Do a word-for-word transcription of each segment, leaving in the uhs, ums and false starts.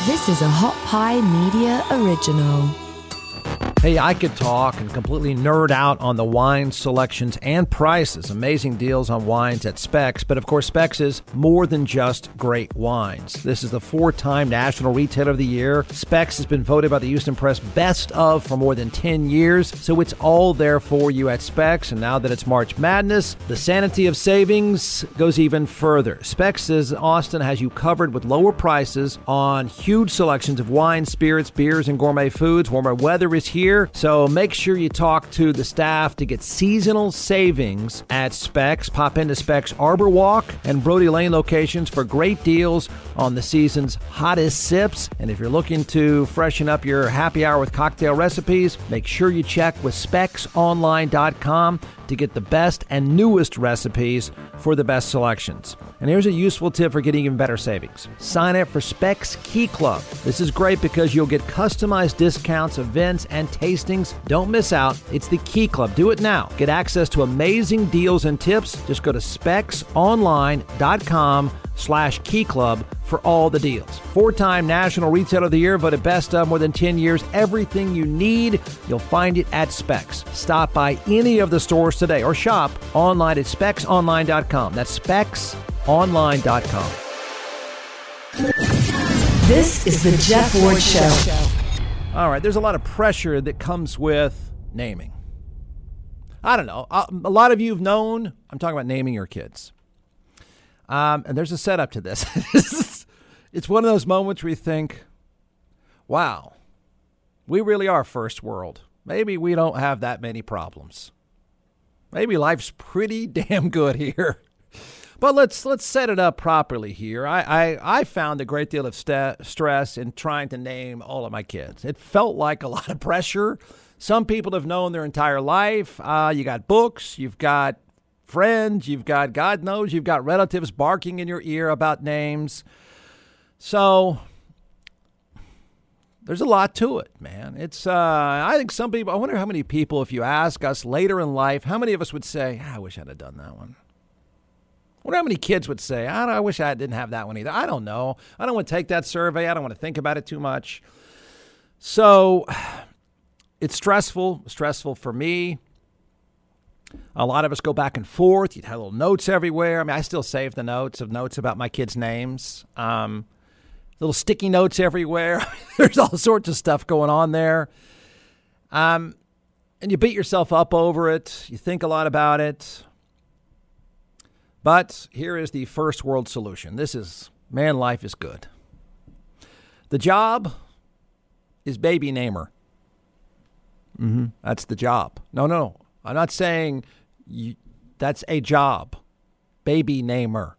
This is a Hot Pie Media original. Hey, I could talk and completely nerd out on the wine selections and prices. Amazing deals on wines at Spec's. But of course, Spec's is more than just great wines. This is the four-time National Retailer of the Year. Spec's has been voted by the Houston Press best of for more than ten years. So it's all there for you at Spec's. And now that it's March Madness, the sanity of savings goes even further. Spec's in Austin has you covered with lower prices on huge selections of wine, spirits, beers, and gourmet foods. Warmer weather is here. So make sure you talk to the staff to get seasonal savings at Spec's. Pop into Spec's Arbor Walk and Brody Lane locations for great deals on the season's hottest sips. And if you're looking to freshen up your happy hour with cocktail recipes, make sure you check with specs online dot com to get the best and newest recipes for the best selections. And here's a useful tip for getting even better savings. Sign up for Spec's Key Club. This is great because you'll get customized discounts, events, and tastings. Don't miss out. It's the Key Club. Do it now. Get access to amazing deals and tips. Just go to specs online dot com slash key club for all the deals. Four-time National Retailer of the Year, voted best of more than ten years. Everything you need, you'll find it at Spec's. Stop by any of the stores today or shop online at specs online dot com. That's specs online dot com. This is the Jeff Ward Show. All right, there's a lot of pressure that comes with naming. I don't know. A lot of you have known, I'm talking about naming your kids. Um, and there's a setup to this. It's one of those moments where you think, wow, we really are first world. Maybe we don't have that many problems. Maybe life's pretty damn good here. But let's let's set it up properly here. I, I, I found a great deal of st- stress in trying to name all of my kids. It felt like a lot of pressure. Some people have known their entire life. Uh, you got books, you've got friends, you've got, God knows, you've got relatives barking in your ear about names. So there's a lot to it, man. It's, uh, I think some people, I wonder how many people, if you ask us later in life, how many of us would say, ah, I wish I'd have done that one. I wonder how many kids would say, I, don't, I wish I didn't have that one either. I don't know. I don't want to take that survey. I don't want to think about it too much. So it's stressful, stressful for me. A lot of us go back and forth. You'd have little notes everywhere. I mean, I still save the notes of notes about my kids' names. Um, little sticky notes everywhere. There's all sorts of stuff going on there. Um, and you beat yourself up over it. You think a lot about it. But here is the first world solution. This is, man, life is good. The job is baby namer. Mm-hmm. That's the job. No, no. I'm not saying you, that's a job. Baby namer.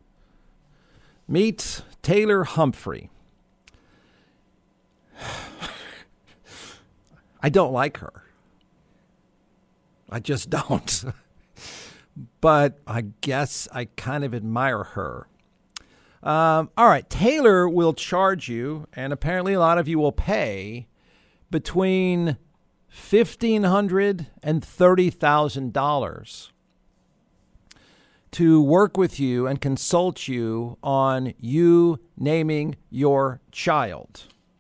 Meet Taylor Humphrey. I don't like her. I just don't. But I guess I kind of admire her. Um, all right. Taylor will charge you, and apparently a lot of you will pay, between fifteen hundred dollars and thirty thousand dollars to work with you and consult you on you naming your child.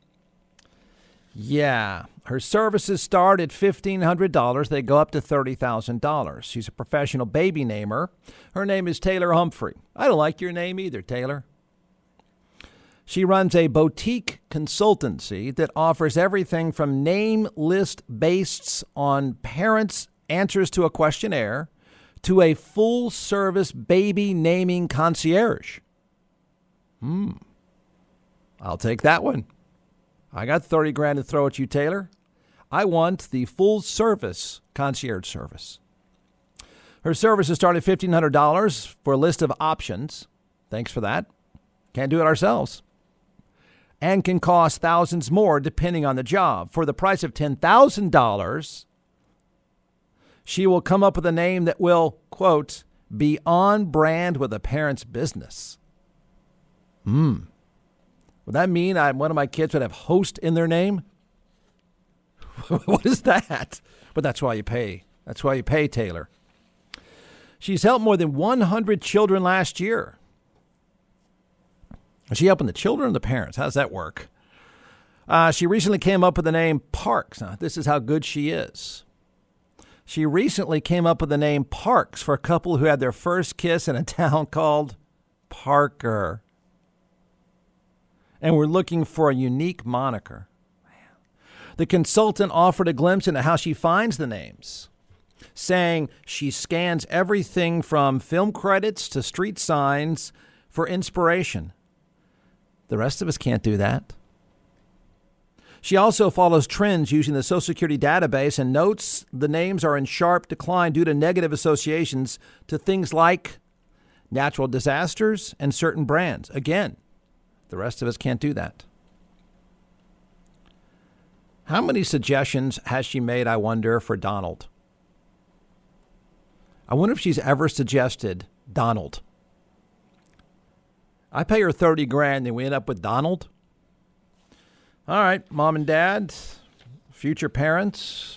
Yeah, her services start at fifteen hundred dollars. They go up to thirty thousand dollars. She's a professional baby namer. Her name is Taylor Humphrey. I don't like your name either, Taylor. She runs a boutique consultancy that offers everything from name list based on parents' answers to a questionnaire to a full-service baby naming concierge. Hmm. I'll take that one. I got thirty grand to throw at you, Taylor. I want the full-service concierge service. Her services start at fifteen hundred dollars for a list of options. Thanks for that. Can't do it ourselves. And can cost thousands more depending on the job. For the price of ten thousand dollars, she will come up with a name that will, quote, be on brand with a parent's business. Hmm. Would that mean I, one of my kids would have host in their name? What is that? But that's why you pay. That's why you pay Taylor. She's helped more than one hundred children last year. Is she helping the children or the parents? How does that work? Uh, she recently came up with the name Parks. Now, this is how good she is. She recently came up with the name Parks for a couple who had their first kiss in a town called Parker. And we're looking for a unique moniker. The consultant offered a glimpse into how she finds the names, saying she scans everything from film credits to street signs for inspiration. The rest of us can't do that. She also follows trends using the Social Security database and notes the names are in sharp decline due to negative associations to things like natural disasters and certain brands. Again, the rest of us can't do that. How many suggestions has she made, I wonder, for Donald? I wonder if she's ever suggested Donald. I pay her thirty grand and we end up with Donald. All right, mom and dad, future parents,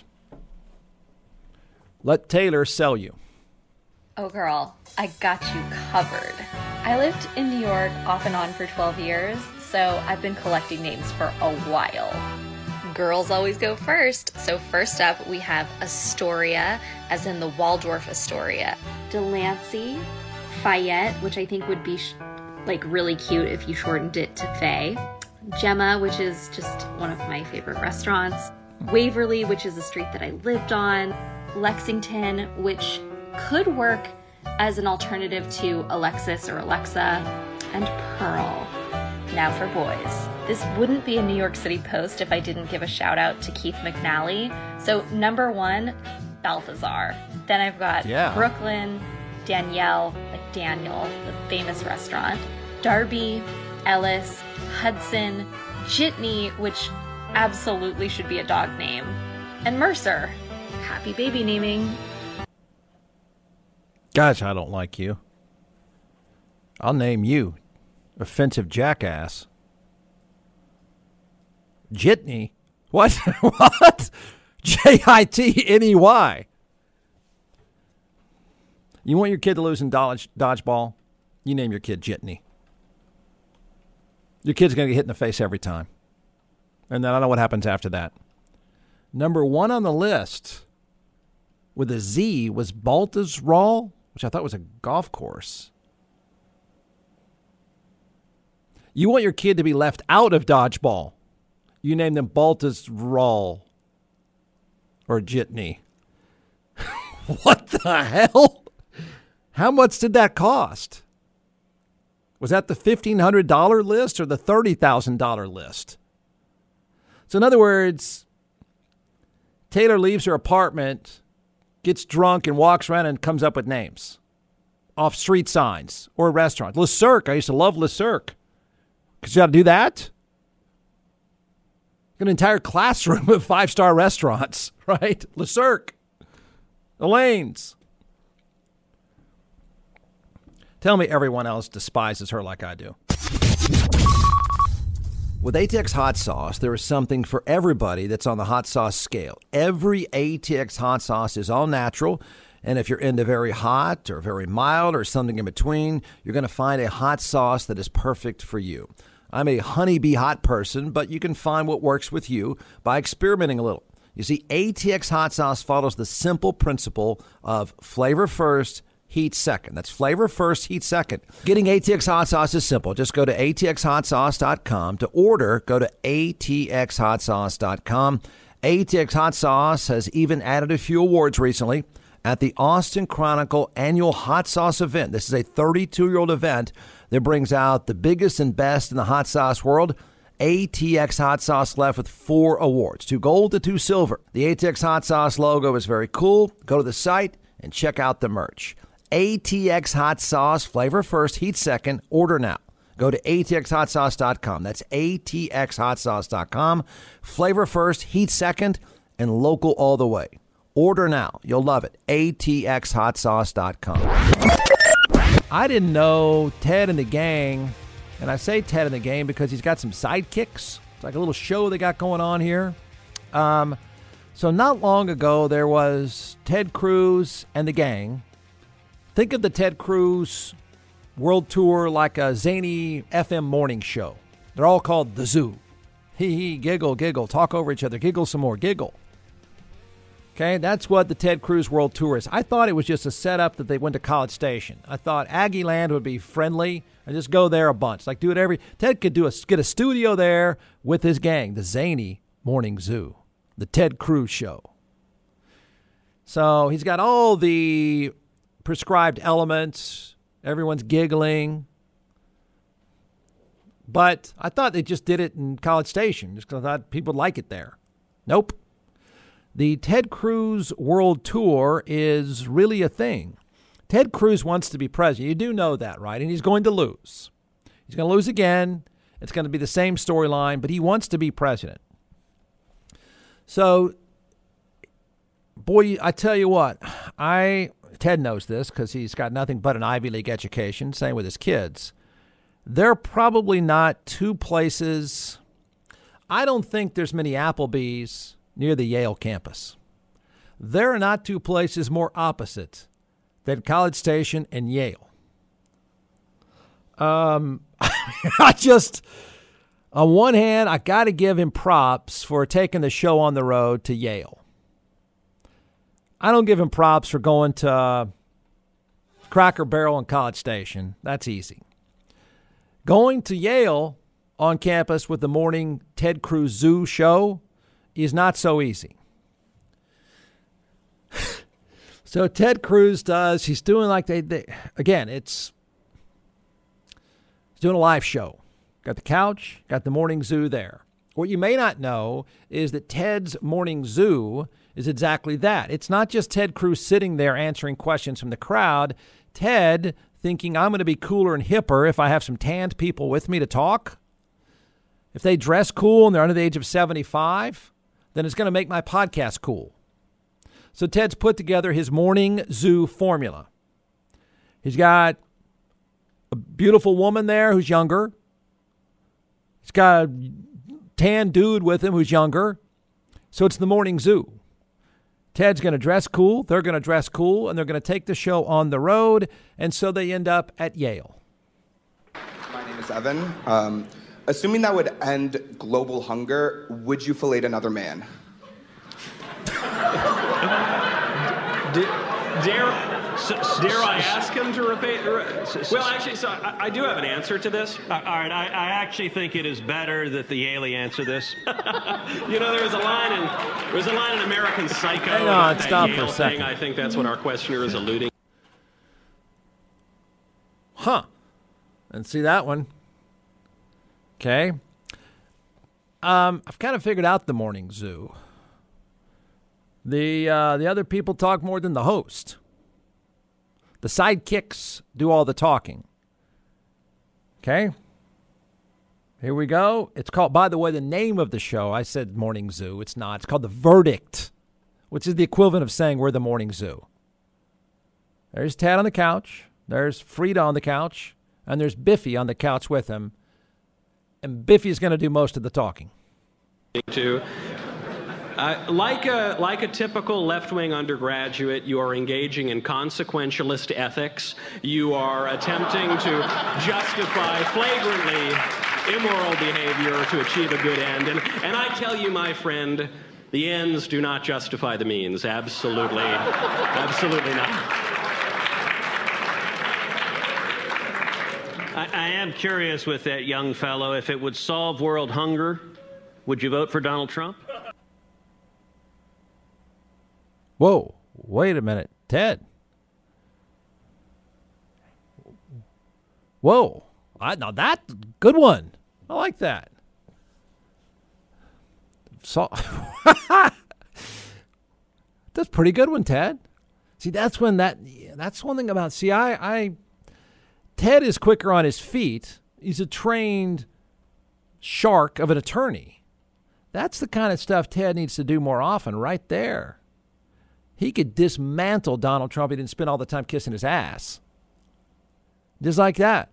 let Taylor sell you. Oh, girl, I got you covered. I lived in New York off and on for twelve years, so I've been collecting names for a while. Girls always go first, so first up we have Astoria, as in the Waldorf Astoria. Delancey, Fayette, which I think would be sh- like really cute if you shortened it to Faye. Gemma, which is just one of my favorite restaurants. Waverly, which is a street that I lived on. Lexington, which could work as an alternative to Alexis or Alexa. And Pearl. Now for boys. This wouldn't be a New York City Post if I didn't give a shout out to Keith McNally. So number one, Balthazar. Then I've got yeah. Brooklyn, Danielle, like Daniel, the famous restaurant. Darby, Ellis, Hudson, Jitney, which absolutely should be a dog name, and Mercer. Happy baby naming. Gosh, I don't like you. I'll name you. Offensive jackass. Jitney? What? What? J I T N E Y. You want your kid to lose in dodge, dodgeball? You name your kid Jitney. Your kid's going to get hit in the face every time. And then I don't know what happens after that. Number one on the list with a Z was Baltusrol, which I thought was a golf course. You want your kid to be left out of dodgeball. You name them Baltusrol or Jitney. What the hell? How much did that cost? Was that the fifteen hundred dollars list or the thirty thousand dollars list? So in other words, Taylor leaves her apartment, gets drunk, and walks around and comes up with names off street signs or a restaurant. Le Cirque. I used to love Le Cirque. Because you got to do that? An entire classroom of five-star restaurants, right? Le Cirque. Elaine's. Tell me everyone else despises her like I do. With A T X Hot Sauce, there is something for everybody that's on the hot sauce scale. Every A T X Hot Sauce is all natural, and if you're into very hot or very mild or something in between, you're going to find a hot sauce that is perfect for you. I'm a honeybee hot person, but you can find what works with you by experimenting a little. You see, A T X Hot Sauce follows the simple principle of flavor first, heat second. That's flavor first, heat second. Getting A T X Hot Sauce is simple. Just go to A T X hot sauce dot com. To order, go to A T X hot sauce dot com. A T X Hot Sauce has even added a few awards recently at the Austin Chronicle annual Hot Sauce event. This is a thirty-two-year-old event that brings out the biggest and best in the hot sauce world. A T X Hot Sauce left with four awards, two gold to two silver. The A T X Hot Sauce logo is very cool. Go to the site and check out the merch. A T X Hot Sauce, flavor first, heat second. Order now. Go to A T X hot sauce dot com. That's A T X hot sauce dot com. Flavor first, heat second, and local all the way. Order now. You'll love it. A T X hot sauce dot com. I didn't know Ted and the Gang, and I say Ted and the Gang because he's got some sidekicks. It's like a little show they got going on here. Um, so not long ago, there was Ted Cruz and the Gang. Think of the Ted Cruz World Tour like a zany F M morning show. They're all called The Zoo. Hee hee, giggle, giggle, talk over each other, giggle some more, giggle. Okay, that's what the Ted Cruz World Tour is. I thought it was just a setup that they went to College Station. I thought Aggie Land would be friendly and just go there a bunch. Like do it every, Ted could do a, get a studio there with his gang, the Zany Morning Zoo, the Ted Cruz Show. So he's got all the prescribed elements. Everyone's giggling. But I thought they just did it in College Station just because I thought people would like it there. Nope. The Ted Cruz World Tour is really a thing. Ted Cruz wants to be president. You do know that, right? And he's going to lose. He's going to lose again. It's going to be the same storyline, but he wants to be president. So, boy, I tell you what, I Ted knows this because he's got nothing but an Ivy League education, same with his kids. There are probably not two places. I don't think there's many Applebee's near the Yale campus. There are not two places more opposite than College Station and Yale. Um, I just, on one hand, I got to give him props for taking the show on the road to Yale. I don't give him props for going to uh, Cracker Barrel and College Station. That's easy. Going to Yale on campus with the morning Ted Cruz Zoo show is not so easy. So Ted Cruz does, he's doing like they, they again, it's, he's doing a live show. Got the couch, got the morning zoo there. What you may not know is that Ted's morning zoo is exactly that. It's not just Ted Cruz sitting there answering questions from the crowd. Ted thinking I'm going to be cooler and hipper if I have some tanned people with me to talk. If they dress cool and they're under the age of seventy-five, then it's going to make my podcast cool. So Ted's put together his morning zoo formula. He's got a beautiful woman there who's younger. He's got a tan dude with him who's younger. So it's the morning zoo. Ted's going to dress cool. They're going to dress cool. And they're going to take the show on the road. And so they end up at Yale. My name is Evan. Um, assuming that would end global hunger, would you fillet another man? D- dare, s- dare I ask him to repeat? Well, actually, so I, I do have an answer to this. Uh, all right, I, I actually think it is better that the Yaley answer this. You know, there was a line in there was a line in American Psycho. Hang on, about that stop Yale for a second. thing. I think that's what our questioner is alluding. Huh. And see that one. Okay. Um, I've kind of figured out the morning zoo. The uh, the other people talk more than the host. The sidekicks do all the talking. Okay? Here we go. It's called, by the way, the name of the show, I said Morning Zoo. It's not. It's called The Verdict, which is the equivalent of saying we're the Morning Zoo. There's Ted on the couch. There's Frida on the couch. And there's Biffy on the couch with him. And Biffy's going to do most of the talking. To. Uh, like a like a typical left-wing undergraduate, you are engaging in consequentialist ethics. You are attempting to justify flagrantly immoral behavior to achieve a good end. And, and I tell you, my friend, the ends do not justify the means. Absolutely. Absolutely not. I, I am curious with that young fellow, if it would solve world hunger, would you vote for Donald Trump? Whoa, wait a minute, Ted. Whoa, I, now that, good one. I like that. So, that's a pretty good one, Ted. See, that's when that, that's one thing about, see, I, I, Ted is quicker on his feet. He's a trained shark of an attorney. That's the kind of stuff Ted needs to do more often right there. He could dismantle Donald Trump. He didn't spend all the time kissing his ass. Just like that.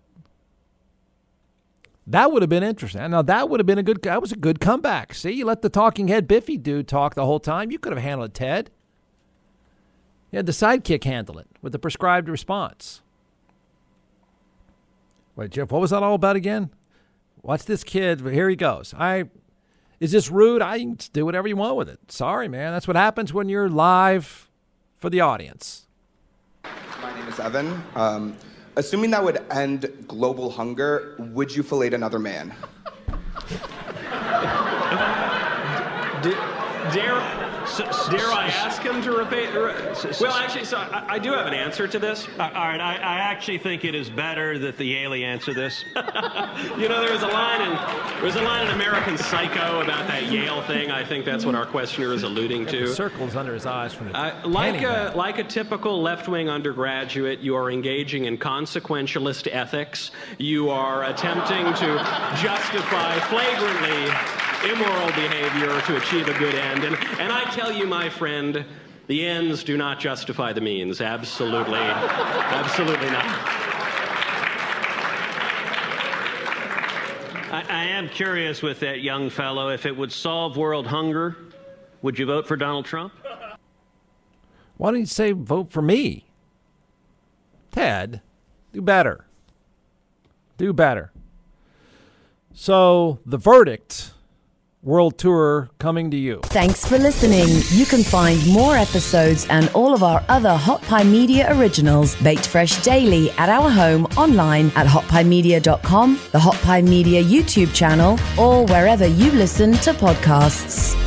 That would have been interesting. Now, that would have been a good, that was a good comeback. See, you let the talking head Biffy dude talk the whole time. You could have handled it, Ted. You had the sidekick handle it with the prescribed response. Wait, Jeff, what was that all about again? Watch this kid. Here he goes. I, Is this rude? I can do whatever you want with it. Sorry, man. That's what happens when you're live for the audience. My name is Evan. Um, assuming that would end global hunger, would you fillet another man? D- dare, s- dare I ask him to repeat? Well, actually, so I, I do have an answer to this. Uh, all right, I, I actually think it is better that the Yaley answer this. You know, there was a line in there was a line in American Psycho about that Yale thing. I think that's what our questioner is alluding to. The circles under his eyes from the Uh, like handing a like a typical left-wing undergraduate, you are engaging in consequentialist ethics. You are attempting to justify flagrantly immoral behavior to achieve a good end. And, and I tell you, my friend, the ends do not justify the means. Absolutely. Absolutely not. I, I am curious with that young fellow, if it would solve world hunger, would you vote for Donald Trump? Why don't you say vote for me? Ted, do better. Do better. So, the verdict, world tour coming to you. Thanks for listening. You can find more episodes and all of our other Hot Pie Media originals baked fresh daily at our home online at hot pie media dot com, the Hot Pie Media YouTube channel, or wherever you listen to podcasts.